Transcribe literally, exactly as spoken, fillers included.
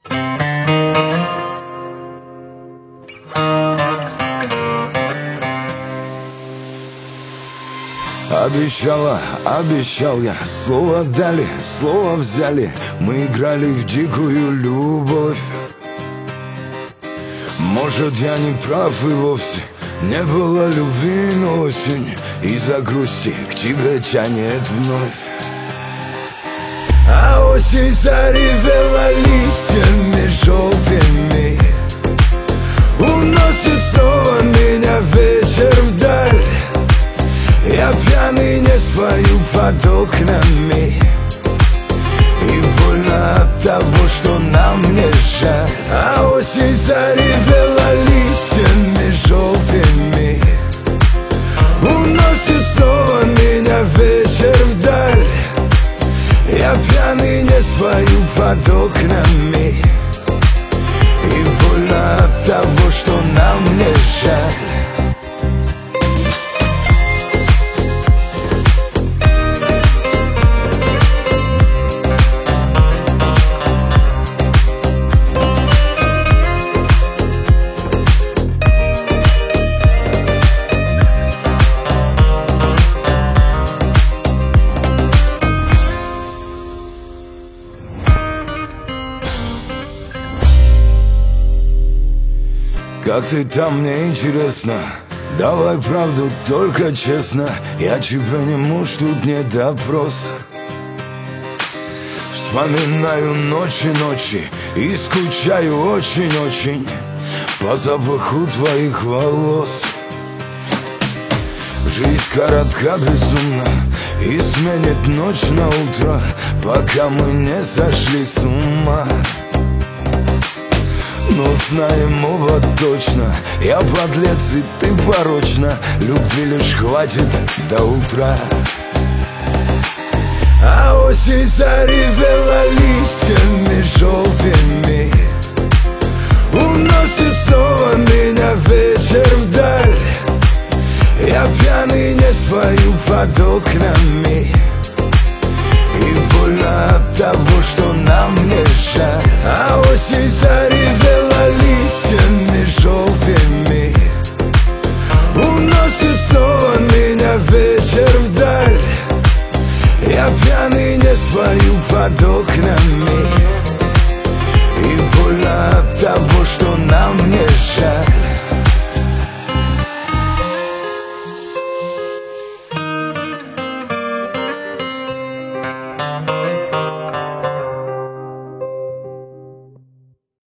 Обещала, обещал я, слово дали, слово взяли. Мы играли в дикую любовь. Может, я не прав и вовсе не было любви, но осень из-за грусти к тебе тянет вновь. А осень заревела листьями желтыми, уносит снова меня вечер вдаль. Я пьяный не спою под окнами, и больно от того, что нам не жаль. А осень заревела листьями желтыми, уносит снова меня вечер вдаль. Я пьяный не спою под окнами, и больно от того, что нам не жаль. Как ты там, мне интересно, давай правду, только честно. Я тебе не муж, тут не допрос. Вспоминаю ночи, ночи и скучаю очень-очень по запаху твоих волос. Жизнь коротка, безумно, и сменит ночь на утро, пока мы не сошли с ума. Но знаем оба точно, я подлец и ты порочна, любви лишь хватит до утра. А осень заревела листьями желтыми, уносит снова меня вечер вдаль. Я пьяный не спою под окнами, и больно от того, что нам не жаль. А осень заревела листьями желтыми, уносит снова меня вечер вдаль. Я пьяный не спою под окнами, и больно от того, что